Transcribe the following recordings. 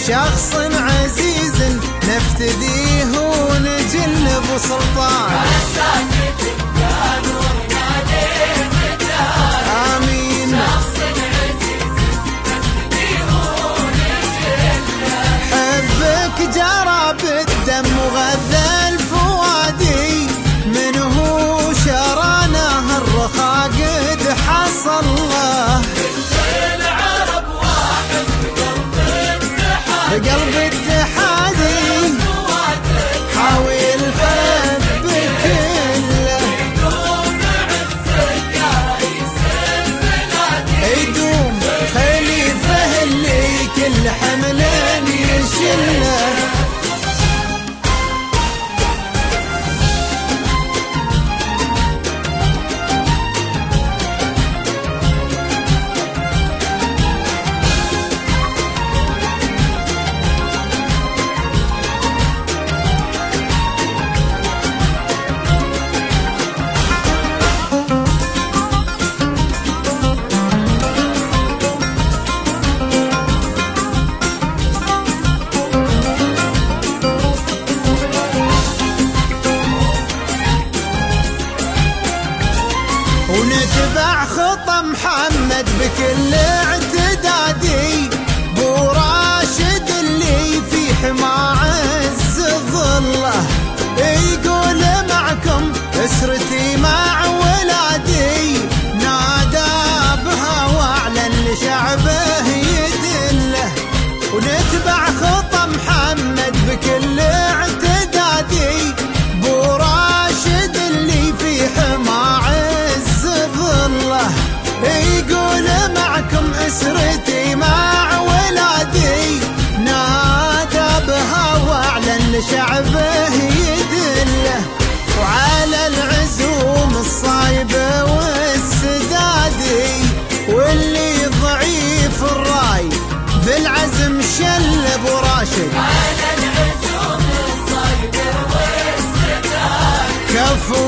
شخص عزيز نفتديه ونجل بسلطان. آمين. حبك جرى بالدم وغذى الفوادي، منه شرانه الرخاء قد حصل له. بقلب اتحادي حاوي الحب كله، يدوم خليفه اللي كل حمل يشله. ونتبع خطى محمد بكل اعتدادي، بو راشد اللي في حما عز ظله، يقول معكم اسرتي مع ولادي، نادى بها واعلن لشعبه يدله. ونتبع خطى محمد بكل اعتدادي، بو راشد اللي في حما يقول معكم اسرتي مع ولادي، نادى بها واعلن لشعبه يدله. وعلى العزوم الصايبه والسدادي، واللي ضعيف الراي بالعزم شل ابو راشد. على العزوم الصايبه والسدادي كفو،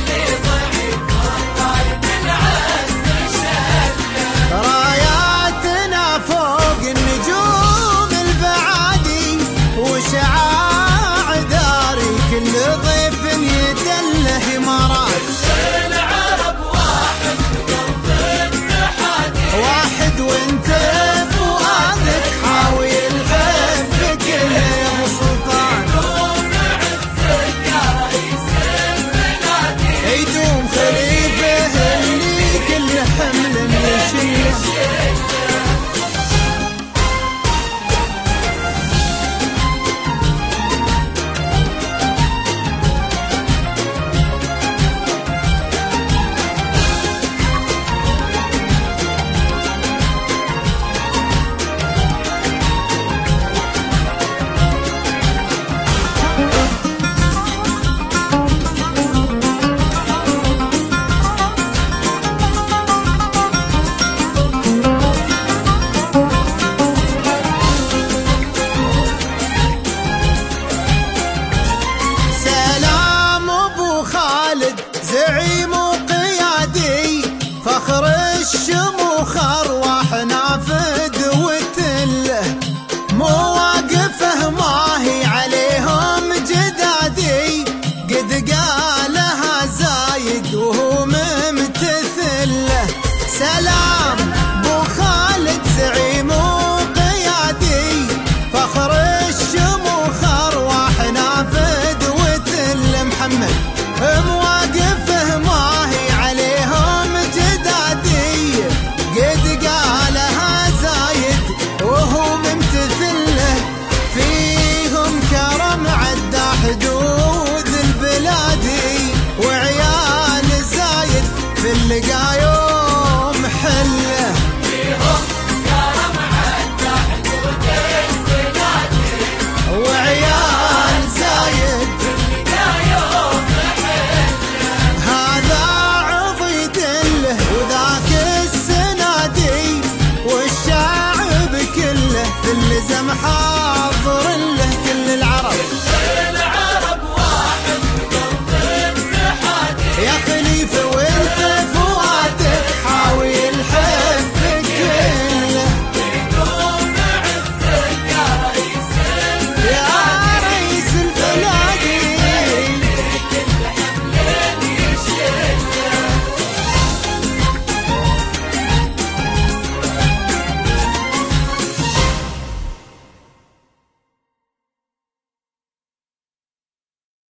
راياتنا فوق النجوم البعادي، وشعاع داري كل ضيف يدله امارات. العرب واحد بقلب الاتحادي، واحد وانت بفؤادك حاوي الحب كله يا ابو سلطان. يدوم خليفه اللي كل حمل زعيم وقيادي، فخر الشموخ ارواح نافذ وتله، مواقفه ما هي عليهم جدادي، قد قالها زايد وهو ممتثله. سلام بو خالد زعيم وقيادي، فخر الشموخ ارواح نافذ وتله. محمد مواقفه ما هي عليهم جدادي، قد قالها زايد وهو ممتثله. فيهم كرم عدى حدود البلادي، وعيال زايد في اللقا يوم حله. فيهم كرم عدى حدود البلادي، وعيال زايد وذاك السنادي، والشعب كله في اللزم حاضر.